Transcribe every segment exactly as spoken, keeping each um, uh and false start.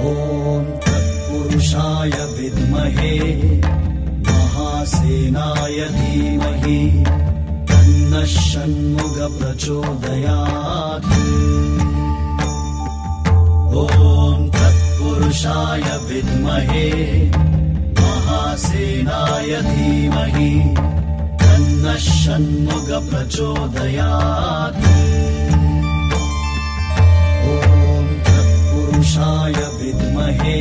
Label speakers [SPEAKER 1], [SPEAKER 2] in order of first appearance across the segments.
[SPEAKER 1] ॐ तत्पुरुषाय विद्महे महासेनाय धीमहि तन्नः षण्मुख प्रचोदयात्। ॐ तत्पुरुषाय विद्महे महासेनाय धीमहि तन्नः षण्मुख प्रचोदयात्। ॐ तत्पुरुषाय विद्महे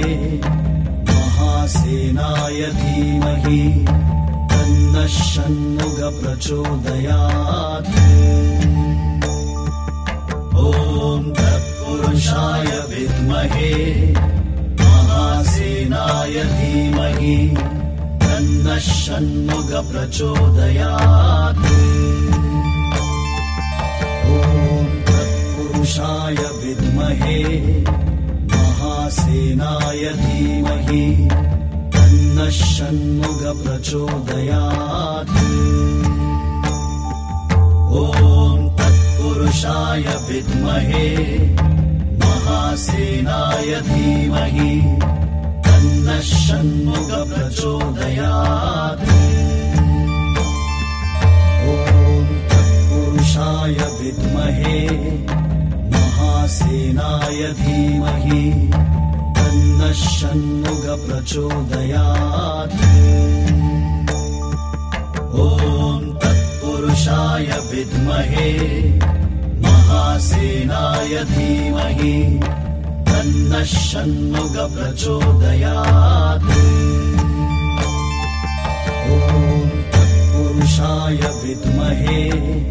[SPEAKER 1] महासेनाय धीमहि तन्नः षण्मुख प्रचोदयात्। ॐ तत्पुरुषाय विद्महे महासेनाय धीमहि तन्नः षण्मुख प्रचोदयात्। ॐ तत्पुरुषाय विद्महे महासेनाय धीमहि तन्नः षण्मुख प्रचोदयात्। ॐ तत्पुरुषाय विद्महे महासेनाय धीमहि तन्नः षण्मुख प्रचोदयात्। ॐ तत्पुरुषाय विद्महे महासेनाय धीमहि तन्नः षण्मुख प्रचोदयात्। ॐ तत्पुरुषाय विद्महे महासेनाय धीमहि तन्नः षण्मुख प्रचोदयात्। ॐ तत्पुरुषाय विद्महे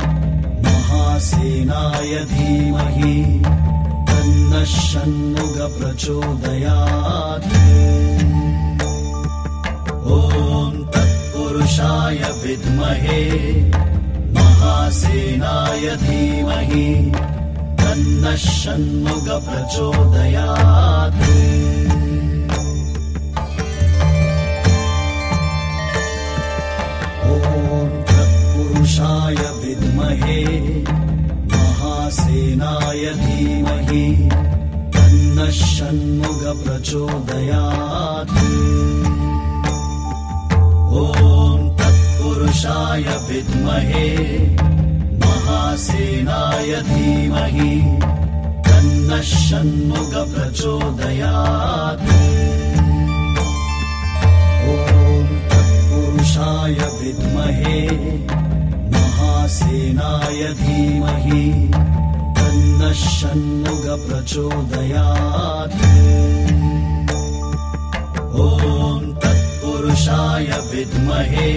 [SPEAKER 1] महासेनाय धीमहि तन्नः षण्मुख प्रचोदयात्। ॐ तत्पुरुषाय विद्महे महासेनाय धीमहि तन्नः षण्मुख प्रचोदयात्। ॐ तत्पुरुषाय विद्महे महासेनाय धीमहि तन्नः षण्मुख प्रचोदयात्। ॐ तत्पुरुषाय विद्महे महासेनाय धीमहि तन्नः षण्मुख प्रचोदयात्। ॐ तत्पुरुषाय विद्महे महासेनाय धीमहि तन्नः षण्मुख प्रचोदयात्। ॐ तत्पुरुषाय विद्महे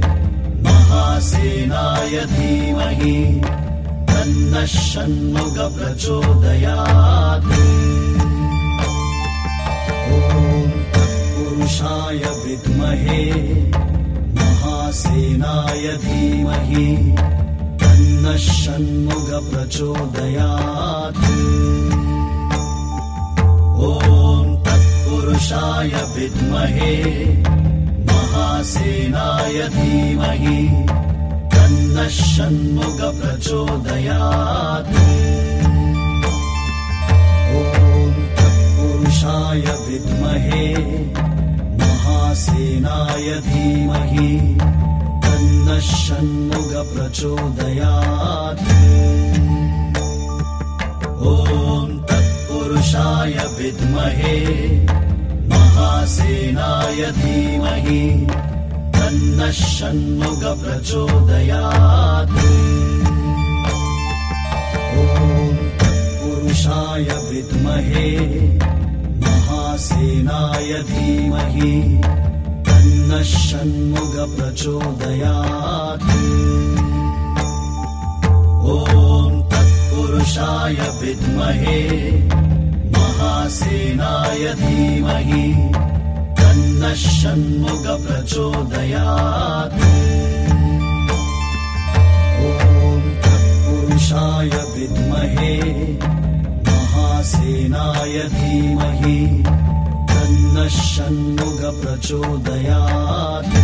[SPEAKER 1] महासेनाय धीमहि तन्नः षण्मुख प्रचोदयात्। ॐ तत्पुरुषाय विद्महे महासेनाय धीमहि तन्नः षण्मुख प्रचोदयात्। ॐ तत्पुरुषाय विद्महे महासेनाय धीमहि तन्नः षण्मुख प्रचोदयात्। ॐ तत्पुरुषाय विद्महे महासेनाय धीमहि तन्नः षण्मुख प्रचोदयात्। ॐ तत्पुरुषाय विद्महे महासेनाय धीमहि तन्नः षण्मुख प्रचोदयात्। ॐ तत्पुरुषाय विद्महे महासेनाय धीमहि तन्नः षण्मुख प्रचोदयात्। ॐ तत्पुरुषाय विद्महे महासेनाय धीमहि तन्नः षण्मुख प्रचोदयात्। ॐ तत्पुरुषाय विद्महे महासेनाय धीमहि तन्नः षण्मुख प्रचोदयात्।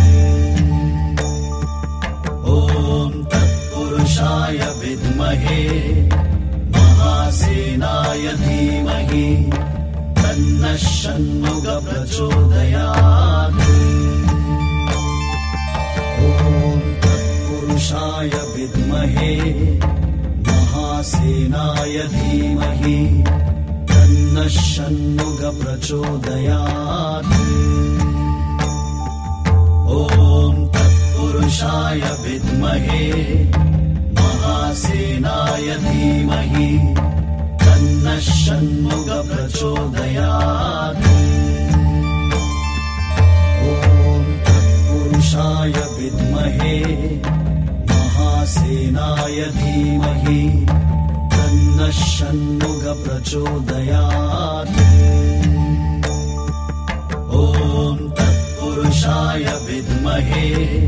[SPEAKER 1] ॐ तत्पुरुषाय विद्महे महासेनाय धीमहि तन्नः षण्मुख प्रचोदयात्। ॐ तत्पुरुषाय विद्महे महासेनाय धीमहि तन्नः षण्मुख प्रचोदयात्। ॐ तत्पुरुषाय विद्महे महासेनाय धीमहि तन्नः षण्मुख प्रचोदयात्। ॐ तत्पुरुषाय विद्महे महासेनाय धीमहि तन्नः षण्मुख प्रचोदयात्। ॐ तत्पुरुषाय विद्महे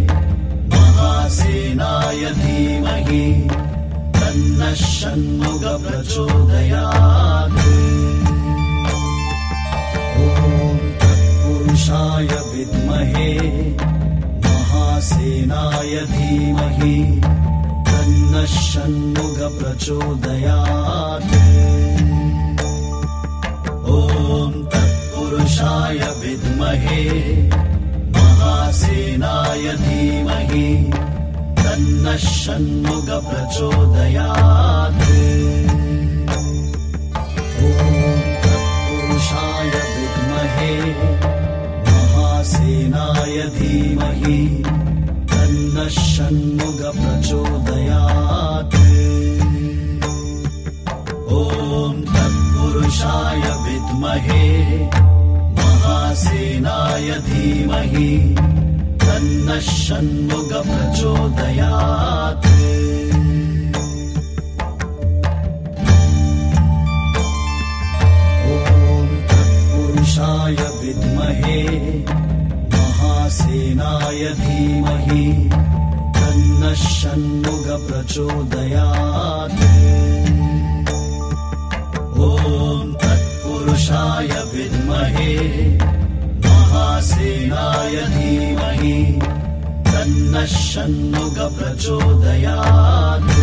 [SPEAKER 1] महासेनाय धीमहि तन्नः षण्मुख प्रचोदयात्। ॐ तत्पुरुषाय विद्महे महासेनाय धीमहि तन्नः षण्मुख प्रचोदयात्। ॐ तत्पुरुषाय विद्महे महासेनाय धीमहि तन्नः षण्मुख प्रचोदयात्। ॐ तत्पुरुषाय विद्महे महासेनाय धीमहि तन्नः षण्मुख प्रचोदयात्। ॐ तत्पुरुषाय विद्महे महासेनाय धीमहि तन्नः षण्मुख प्रचोदयात्। ॐ तत्पुरुषाय विद्महे महासेनाय धीमहि तन्नः षण्मुख प्रचोदयात्। ॐ तत्पुरुषाय विद्महे महासेनाय धीमहि तन्नः षण्मुख प्रचोदयात्।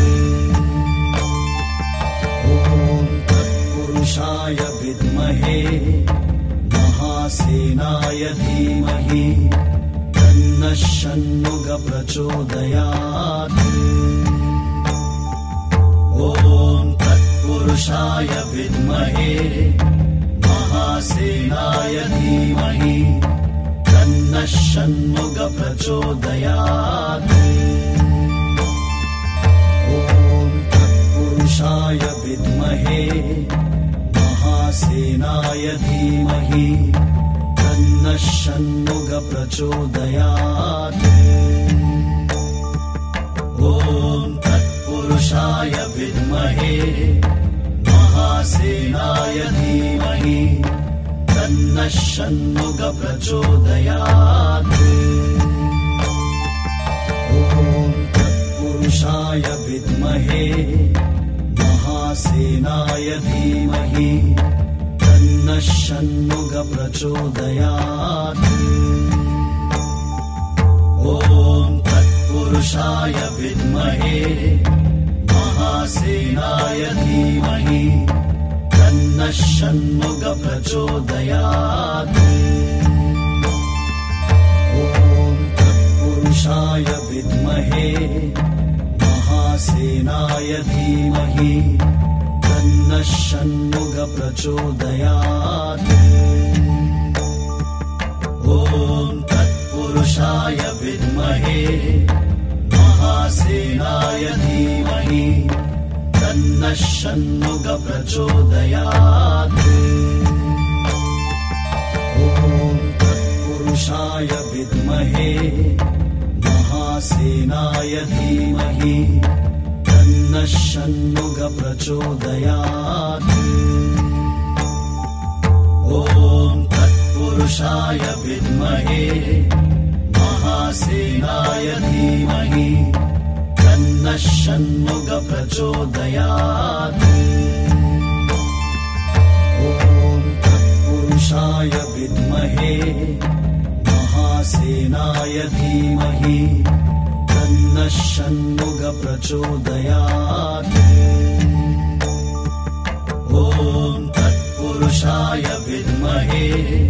[SPEAKER 1] ॐ तत्पुरुषाय विद्महे महासेनाय धीमहि तन्नः षण्मुख प्रचोदयात्। ॐ तत्पुरुषाय विद्महे महासेनाय धीमहि तन्नः षण्मुख प्रचोदयात्। ॐ तत्पुरुषाय विद्महे महासेनाय धीमहि तन्नः षण्मुख प्रचोदयात्। ॐ तत्पुरुषाय विद्महे महासेनाय धीमहि तन्नः षण्मुख प्रचोदयात्। ॐ तत्पुरुषाय विद्महे महासेनाय धीमहि तन्नः षण्मुख प्रचोदयात्। ॐ तत्पुरुषाय विद्महे महासेनाय धीमहि तन्नः षण्मुख प्रचोदयात्। ॐ तत्पुरुषाय विद्महे महासेनाय धीमहि तन्नः षण्मुख प्रचोदयात्। ॐ तत्पुरुषाय विद्महे महासेनाय धीमहि तन्नः षण्मुख प्रचोदयात्। ॐ तत्पुरुषाय विद्महे महासेनाय धीमहि तन्नः षण्मुख प्रचोदयात्। ॐ तत्पुरुषाय विद्महे महासेनाय धीमहि तन्नः षण्मुख प्रचोदयात्। ॐ तत्पुरुषाय विद्महे महासेनाय धीमहि तन्नः षण्मुख प्रचोदयात्। ॐ तत्पुरुषाय तत्पुरुषाय विद्महे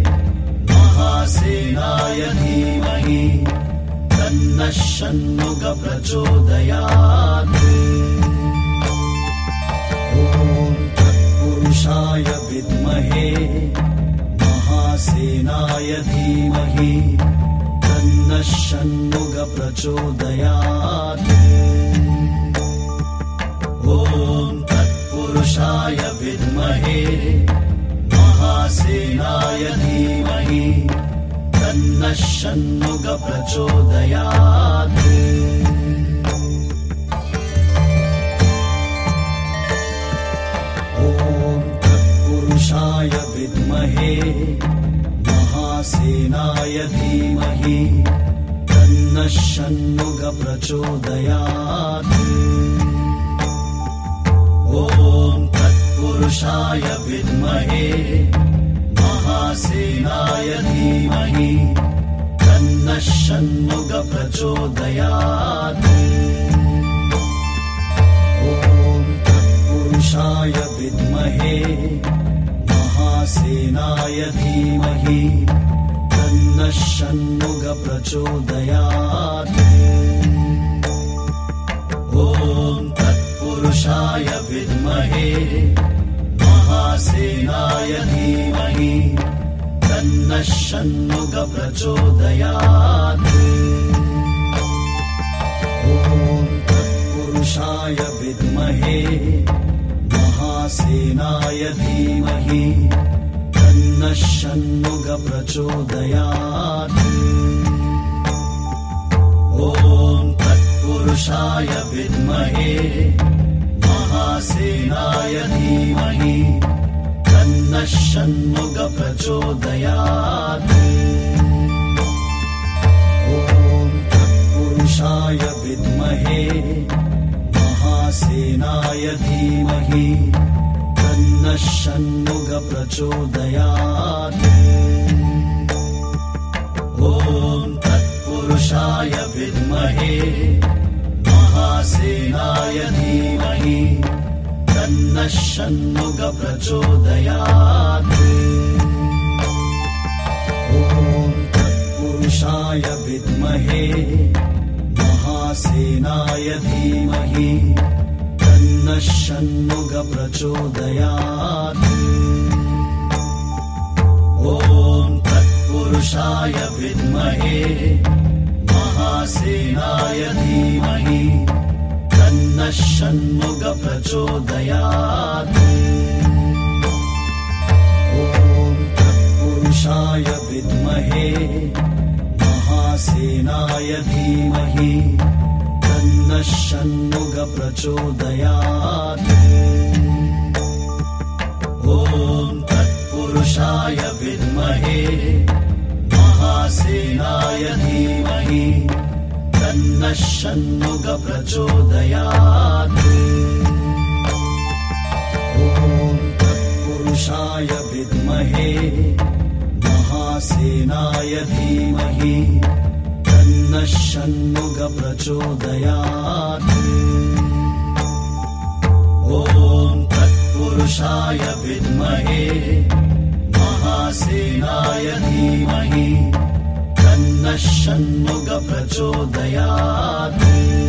[SPEAKER 1] महासेनाय धीमहि तन्नः षण्मुखः प्रचोदयात्। ॐ तत्पुरुषाय विद्महे महासेनाय धीमहि तन्नः षण्मुखः प्रचोदयात्। ॐ तत्पुरुषाय विद्महे महासेनाय धीमहि तन्नः षण्मुखः प्रचोदयात्। ॐ तत्पुरुषाय विद्महे महासेनाय धीमहि तन्नः षण्मुखः प्रचोदयात्। ॐ तत्पुरुषाय विद्महे महासेनाय धीमहि तन्नः षण्मुखः प्रचोदयात्। ॐ तत्पुरुषाय विद्महे महासेनाय धीमहि तन्नः षण्मुखः प्रचोदयात्। ॐ तत्पुरुषाय विद्महे महासेनाय धीमहि तन्नः षण्मुखः प्रचोदयात्। ॐ तत्पुरुषाय विद्महे महासेनाय धीमहि तन्नः षण्मुखः प्रचोदयात्। ॐ तत्पुरुषाय विद्महे महासेनाय धीमहि तन्नः षण्मुखः प्रचोदयात्। ॐ तत्पुरुषाय विद्महे महासेनाय धीमहि तन्नः षण्मुखः प्रचोदयात्। ॐ तत्पुरुषाय विद्महे महासेनाय धीमहि तन्नः षण्मुखः प्रचोदयात्। ॐ तत्पुरुषाय विद्महे महासेनाय धीमहि तन्नः षण्मुखः प्रचोदयात्। ॐ तत्पुरुषाय विद्महे महासेनाय धीमहि तन्नः षण्मुखः प्रचोदयात्। ॐ तत्पुरुषाय विद्महे महासेनाय धीमहि तन्नः षण्मुखः प्रचोदयात्। ॐ तत्पुरुषाय विद्महे महासेनाय धीमहि तन्नः षण्मुखः प्रचोदयात्। ॐ तत्पुरुषाय विद्महे महासेनाय धीमहि तन्नः षण्मुखः प्रचोदयात्। ॐ तत्पुरुषाय विद्महे महासेनाय धीमहि तन्नः षण्मुखः प्रचोदयात्।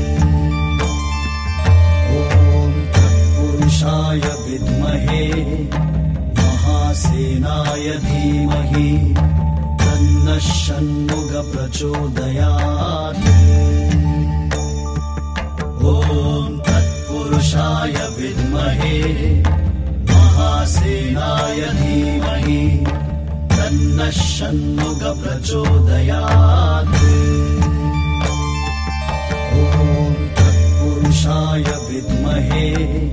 [SPEAKER 1] ॐ तत्पुरुषाय विद्महे महासेनाय धीमहि तन्नः षण्मुखः प्रचोदयात्। ॐ तत्पुरुषाय विद्महे महासेनाय धीमहि तन्नः षण्मुखः प्रचोदयात्। ॐ तत्पुरुषाय विद्महे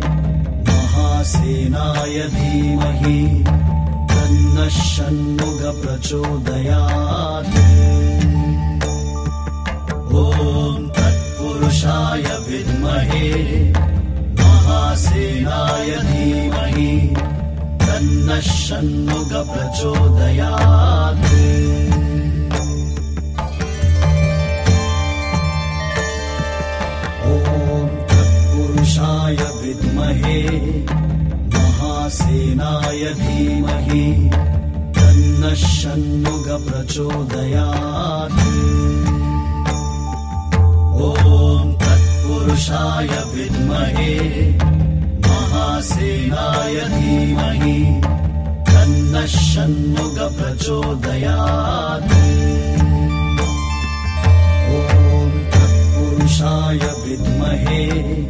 [SPEAKER 1] महासेनाय धीमहि तन्नः षण्मुखः प्रचोदयात्। ॐ तत्पुरुषाय विद्महे महासेनाय धीमहि तन्नः षण्मुखः प्रचोदयात्। ॐ तत्पुरुषाय विद्महे महासेनाय धीमहि तन्नः षण्मुख प्रचोदयात्। ॐ तत्पुरुषाय विद्महे महासेनाय धीमहि तन्नः षण्मुख प्रचोदयात्। ॐ तत्पुरुषाय विद्महे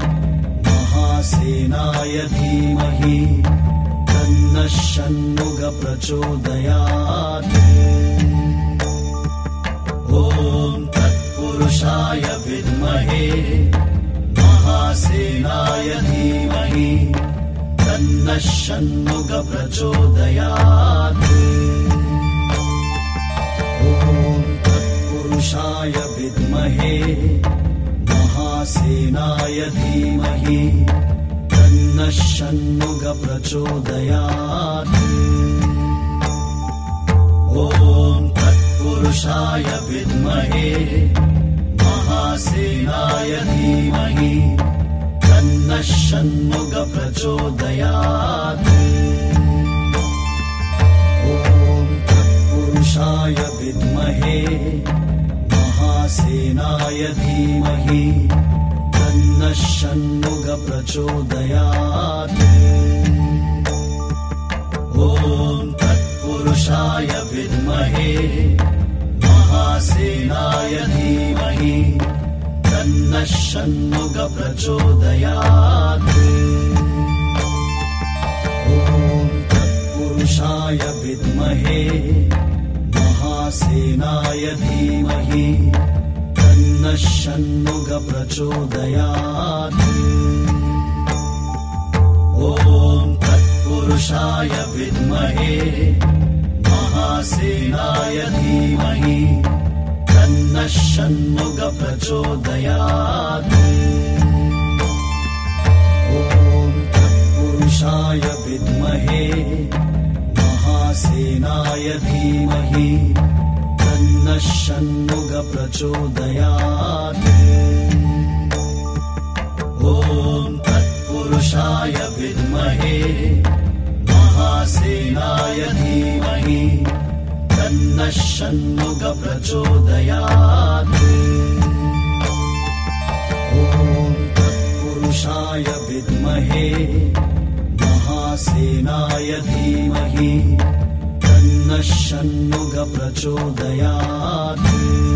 [SPEAKER 1] महासेनाय धीमहि तन्नः षण्मुख प्रचोदयात्। ॐ तत्पुरुषाय विद्महे महासेनाय धीमहि तन्नः षण्मुख प्रचोदयात्। ॐ तत्पुरुषाय विद्महे महासेनाय धीमहि तन्नः षण्मुख प्रचोदयात्। ॐ तत्पुरुषाय विद्महे महासेनाय धीमहि तन्नः षण्मुख प्रचोदयात्। ॐ तत्पुरुषाय विद्महे महासेनाय धीमहि तन्नः षण्मुख प्रचोदयात्। ॐ तत्पुरुषाय विद्महे महासेनाय धीमहि तन्नः षण्मुख प्रचोदयात्। ॐ तत्पुरुषाय विद्महे महासेनाय धीमहि तन्नः षण्मुख प्रचोदयात्। ॐ तत्पुरुषाय विद्महे महासेनाय धीमहि तन्नः षण्मुख प्रचोदयात्। ॐ तत्पुरुषाय विद्महे महासेनाय धीमहि तन्नः षण्मुख प्रचोदयात्। ॐ तत्पुरुषाय विद्महे महासेनाय धीमहि तन्नः षण्मुख प्रचोदयात्। ॐ तत्पुरुषाय विद्महे महासेनाय धीमहि तन्नः षण्मुख प्रचोदयात्।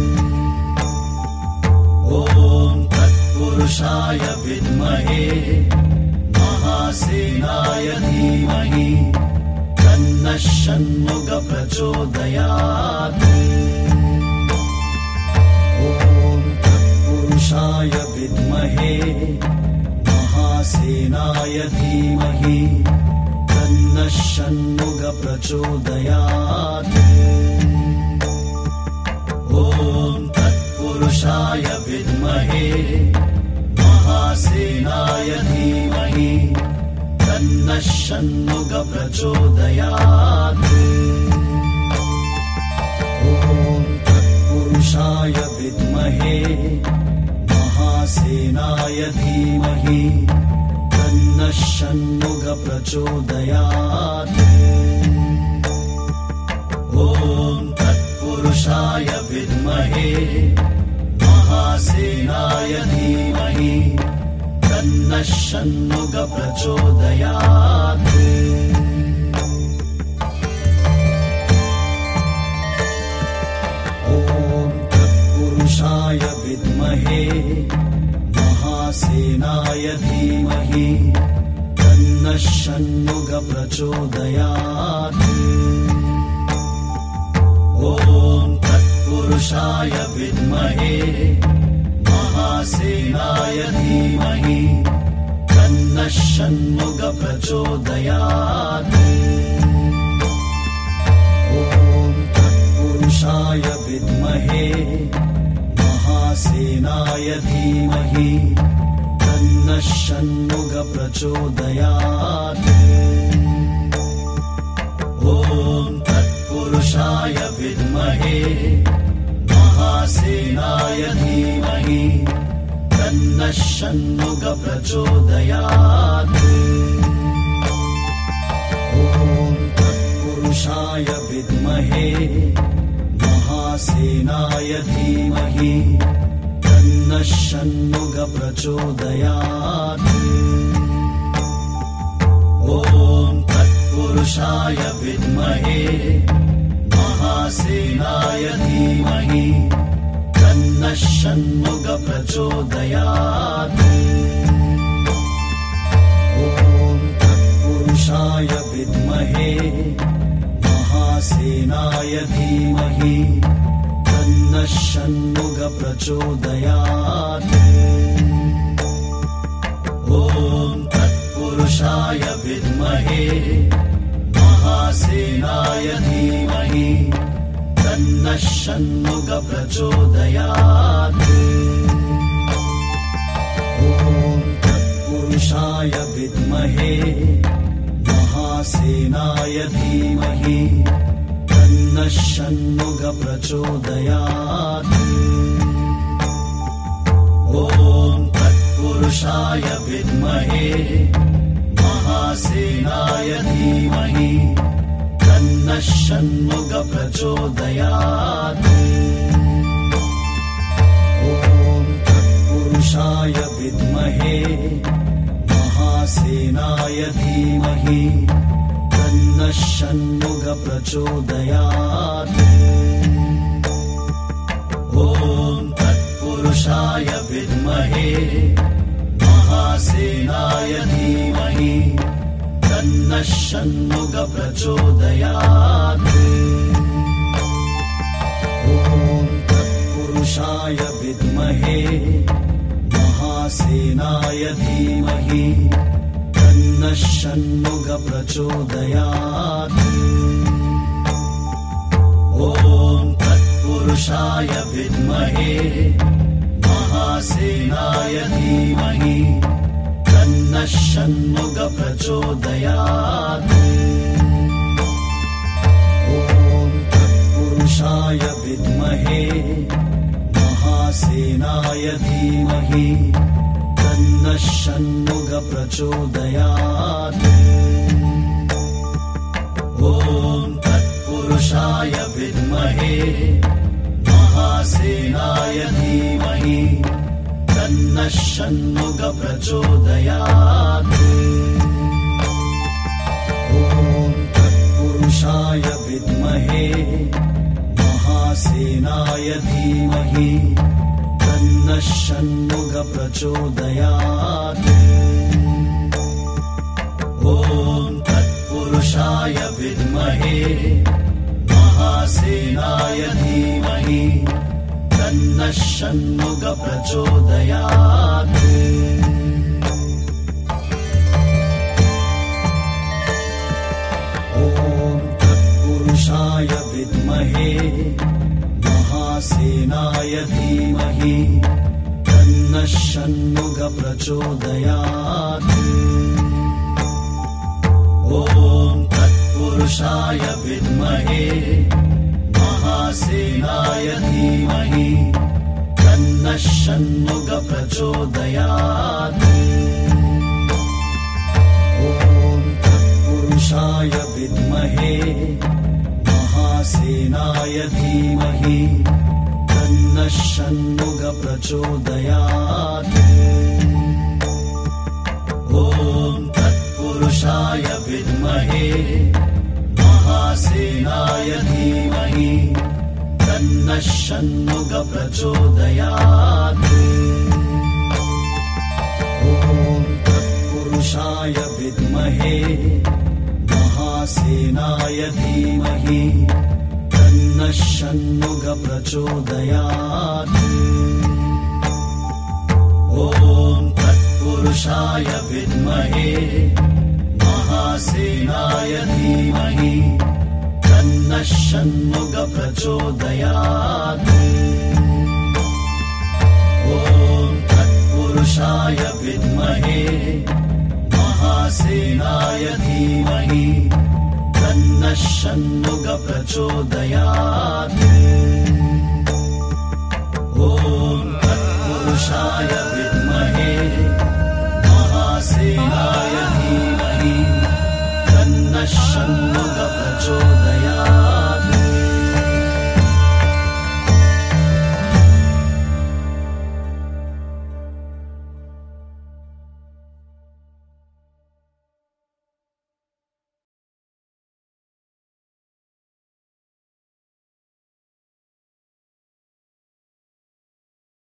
[SPEAKER 1] ॐ तत्पुरुषाय विद्महे महासेनाय धीमहि तन्नः षण्मुख प्रचोदयात्। ॐ तत्पुरुषाय विद्महे महासेनाय धीमहि तन्नः षण्मुख प्रचोदयात्। ॐ तत्पुरुषाय विद्महे महासेनाय धीमहि तन्नः षण्मुख प्रचोदयात्। ॐ तत्पुरुषाय विद्महे महासेनाय धीमहि तन्नः षण्मुख प्रचोदयात्। ॐ तत्पुरुषाय विद्महे महासेनाय धीमहि तन्नः षण्मुख प्रचोदयात्। ॐ तत्पुरुषाय विद्महे महासेनाय धीमहि तन्नः षण्मुख प्रचोदयात्। ॐ तत्पुरुषाय विद्महे महासेनाय धीमहि तन्नः षण्मुख प्रचोदयात्। ॐ तत्पुरुषाय विद्महे महासेनाय धीमहि तन्नः षण्मुख प्रचोदयात्। ॐ तत्पुरुषाय विद्महे महासेनाय धीमहि तन्नः षण्मुख प्रचोदयात्। विद्महे महासेनाय धीमहि तन्नः षण्मुखः प्रचोदयात्। ॐ तत्पुरुषाय विद्महे महासेनाय धीमहि तन्नः षण्मुखः प्रचोदयात्। ॐ तत्पुरुषाय विद्महे महासेनाय धीमहि तन्नः षण्मुखः प्रचोदयात्। ॐ तत्पुरुषाय विद्महे महासेनाय धीमहि तन्नः षण्मुखः प्रचोदयात्। ॐ तत्पुरुषाय विद्महे महासेनाय धीमहि तन्नः षण्मुखः प्रचोदयात्। ॐ तत्पुरुषाय विद्महे महासेनाय धीमहि तन्नः षण्मुखः प्रचोदयात्। ॐ तत्पुरुषाय विद्महे महासेनाय धीमहि तन्नः षण्मुखः प्रचोदयात्। ॐ तत्पुरुषाय विद्महे महासेनाय धीमहि तन्नः षण्मुखः प्रचोदयात्। ॐ तत्पुरुषाय विद्महे महासेनाय धीमहि तन्नः षण्मुखः प्रचोदयात्। ॐ तत्पुरुषाय विद्महे महासेनाय धीमहि तन्नः षण्मुखः प्रचोदयात्। ॐ तत्पुरुषाय विद्महे महासेनाय धीमहि तन्नः षण्मुखः प्रचोदयात्। ॐ तत्पुरुषाय विद्महे महासेनाय धीमहि तन्नः षण्मुखः प्रचोदयात्। ॐ तत्पुरुषाय विद्महे महासेनाय धीमहि तन्नः षण्मुखः प्रचोदयात्। ॐ तत्पुरुषाय विद्महे महासेनाय धीमहि तन्नः षण्मुखः प्रचोदयात्। ॐ तत्पुरुषाय विद्महे महासेनाय धीमहि तन्नः षण्मुखः प्रचोदयात्। ॐ तत्पुरुषाय विद्महे महासेनाय धीमहि तन्नः षण्मुखः प्रचोदयात्। ॐ तत्पुरुषाय विद्महे महासेनाय धीमहि तन्नः षण्मुखः प्रचोदयात्। ॐ तत्पुरुषाय विद्महे महासेनाय धीमहि तन्नः षण्मुखः प्रचोदयात्। ॐ तत्पुरुषाय विद्महे महासेनाय धीमहि तन्नः षण्मुखः प्रचोदयात्। ॐ तत्पुरुषाय विद्महे महासेनाय धीमहि तन्नः षण्मुखः प्रचोदयात्। ॐ तत्पुरुषाय विद्महे महासेनाय धीमहि तन्नः षण्मुखः प्रचोदयात्। ॐ तत्पुरुषाय विद्महे महासेनाय